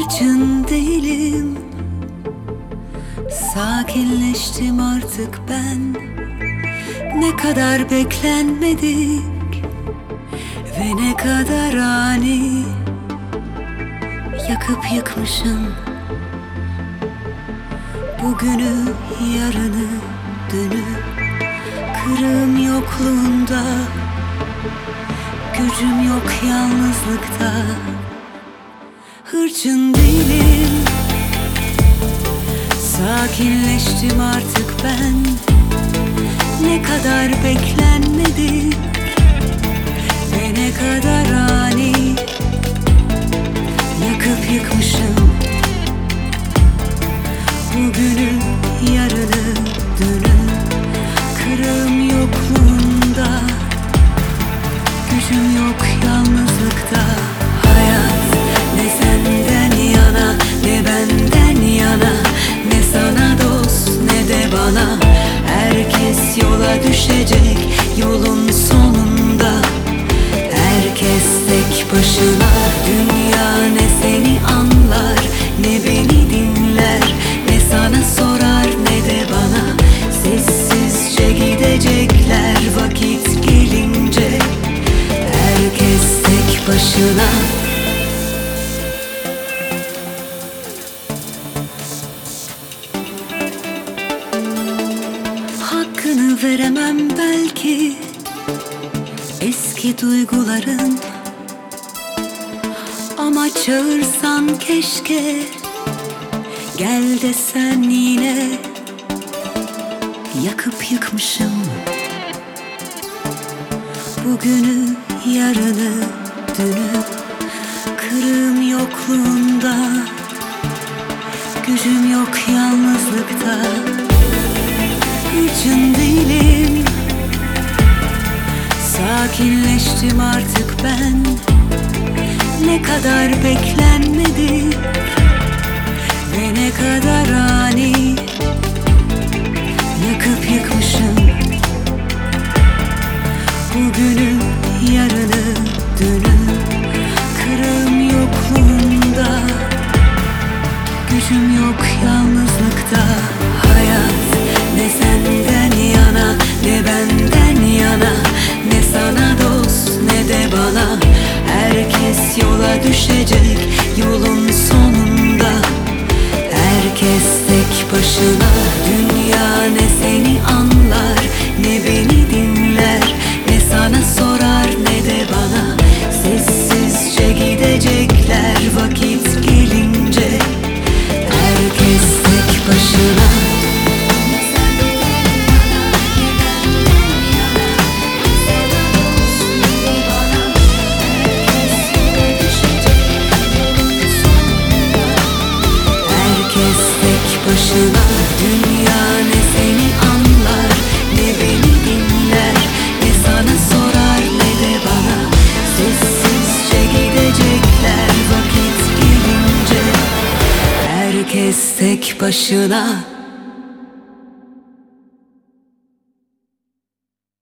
Hırçın değilim, sakinleştim artık ben. Ne kadar beklenmedik ve ne kadar ani. Yakıp yıkmışım bugünü, yarını, dünü. Kırığım yokluğunda, gücüm yok yalnızlıkta. Hırçın değilim, sakinleştim artık ben. Ne kadar beklenmedik ve ne kadar ani. Yakıp yıkmışım bugünü, yarını, dünü. Kırığım yokluğunda, gücüm yok yalnızlıkta. Hayat ne senden yana ne benden yana, ne sana dost ne de bana. Herkes yola düşecek yolun sonunda. Herkes tek başına, dünya ne seni anlar ne beni dinler, ne sana sorar ne de bana. Sessizce gidecekler vakit gelince. Herkes tek başına. Hakkını veremem belki eski duyguların, ama çağırsan keşke, gel desen yine. Yakıp yıkmışım bugünü, yarını, dünü. Kırığım yokluğunda, gücüm yok yalnızlıkta. Hırçın değilim, sakinleştim artık ben. Ne kadar beklenmedik ve ne kadar ani. Yakıp yıkmışım bugünü, yarını, dünü. Kırığım yokluğunda, gücüm yok yalnızlıkta. Hayat ne senden yana ne benden yana, ne sana dost ne de bana. Herkes yola düşecek yolun sonunda. Herkes tek başına, dünya ne seni anlar ne beni dinler, ne sana sorar ne de bana. Sessizce gidecekler vakit gelince. Herkes tek başına. Başına, dünya ne seni anlar ne beni dinler, ne sana sorar ne de bana. Sessizce gidecekler vakit gelince. Herkes tek başına.